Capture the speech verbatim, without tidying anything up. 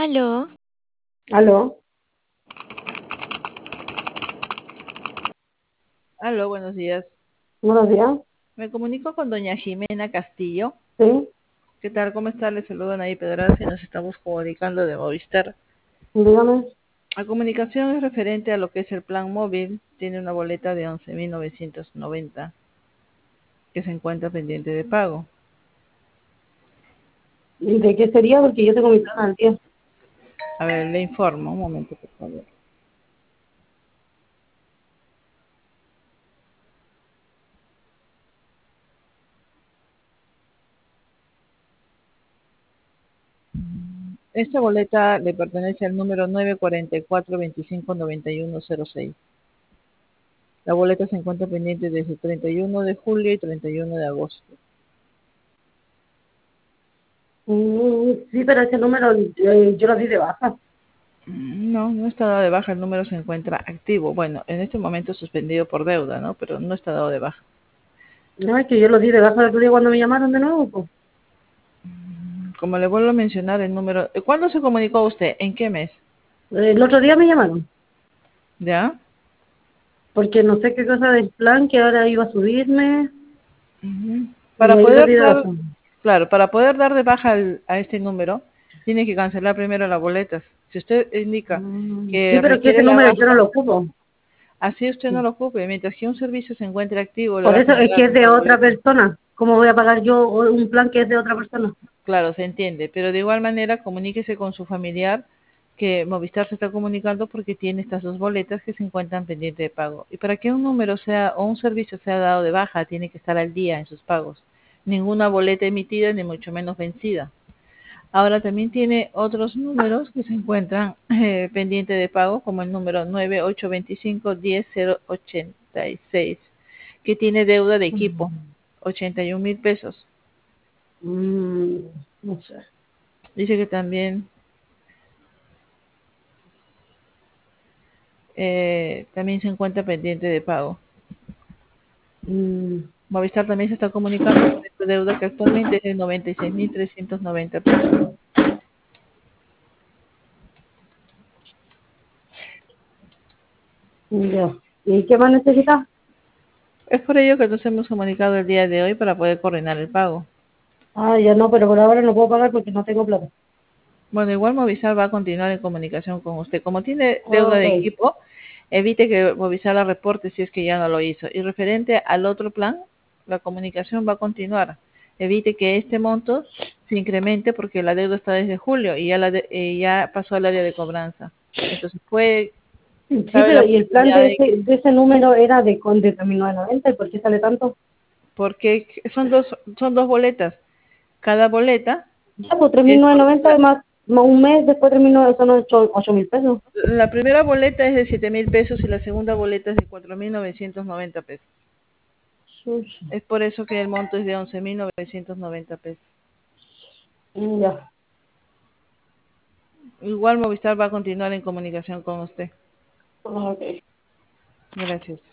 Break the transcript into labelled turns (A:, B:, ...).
A: Aló,
B: Aló,
C: Aló, buenos días.
B: buenos días.
C: Me comunico con doña Jimena Castillo.
B: Sí,
C: ¿Qué tal? ¿Cómo está? Le saludan ahí Pedraza y nos estamos comunicando de Movistar.
B: dígame.
C: La comunicación es referente a lo que es el plan móvil. Tiene una boleta de once mil novecientos noventa que se encuentra pendiente de pago.
B: ¿Y de qué sería? Porque yo tengo mi plan al día.
C: A ver, le informo. Un momento, por favor. Esta boleta le pertenece al número nueve cuatro cuatro dos cinco nueve uno cero seis. La boleta se encuentra pendiente desde el treinta y uno de julio y treinta y uno de agosto.
B: Mm, sí, pero ese número eh, yo lo di de baja.
C: No, no está dado de baja, el número se encuentra activo. Bueno, en este momento suspendido por deuda, ¿no? Pero no está dado de baja.
B: No, es que yo lo di de baja el otro día cuando me llamaron de nuevo, pues.
C: Como le vuelvo a mencionar, el número... ¿Cuándo se comunicó usted? ¿En qué mes?
B: El otro día me llamaron,
C: ¿Ya?
B: porque no sé qué cosa del plan que ahora iba a subirme
C: Ujú.
B: y
C: Para
B: ahí lo
C: poder
B: di de
C: dar,
B: baja.
C: claro, para poder dar de baja al- a este número, tiene que cancelar primero las boletas. Si usted indica
B: Mm, sí,
C: que
B: pero es que ese
C: requiere la
B: número yo no
C: baja,
B: lo ocupo.
C: así usted no lo ocupe. Mientras que un servicio se encuentre activo, le
B: Por
C: va a
B: eso es
C: generar
B: que es de
C: una
B: otra
C: boleta.
B: persona. ¿Cómo voy a pagar yo un plan que es de otra persona?
C: Claro, se entiende, pero de igual manera comuníquese con su familiar que Movistar se está comunicando porque tiene estas dos boletas que se encuentran pendientes de pago. Y para que un número sea o un servicio sea dado de baja, tiene que estar al día en sus pagos. Ninguna boleta emitida ni mucho menos vencida. Ahora también tiene otros números que se encuentran eh, pendientes de pago, como el número nueve ocho dos cinco uno cero cero ocho seis, que tiene deuda de equipo, ochenta y un mil pesos.
B: Mm, no sé.
C: Dice que también eh, también se encuentra pendiente de pago.
B: Mm,
C: Movistar también se está comunicando con esta deuda que actualmente es de noventa y seis mil trescientos noventa pesos.
B: ya. ¿Y qué más necesitas?
C: Es por ello que nos hemos comunicado el día de hoy para poder coordinar el pago.
B: Ah, ya no, pero por ahora no puedo pagar porque no tengo plata.
C: Bueno, igual Movistar va a continuar en comunicación con usted. Como tiene deuda
B: Ok.
C: de equipo, evite que Movistar la reporte si es que ya no lo hizo. Y referente al otro plan, la comunicación va a continuar. Evite que este monto se incremente porque la deuda está desde julio y ya, la de- eh, ya pasó al área de cobranza. Entonces puede,
B: Sí,
C: cabe
B: pero
C: la
B: ¿y el plan
C: posibilidad
B: de
C: de que,
B: ese, de ese número era de con de tres mil novecientos noventa? ¿Y por qué sale tanto?
C: porque son dos, son dos boletas. Cada boleta
B: Ya, pues tres mil
C: es por
B: novecientos noventa más, más un mes después tres mil novecientos son ocho mil pesos.
C: la primera boleta es de siete mil pesos y la segunda boleta es de cuatro mil novecientos noventa pesos.
B: Chucha.
C: Es por eso que el monto es de once mil novecientos noventa pesos.
B: Mm, ya.
C: Igual Movistar va a continuar en comunicación con usted.
B: Ok.
C: Gracias.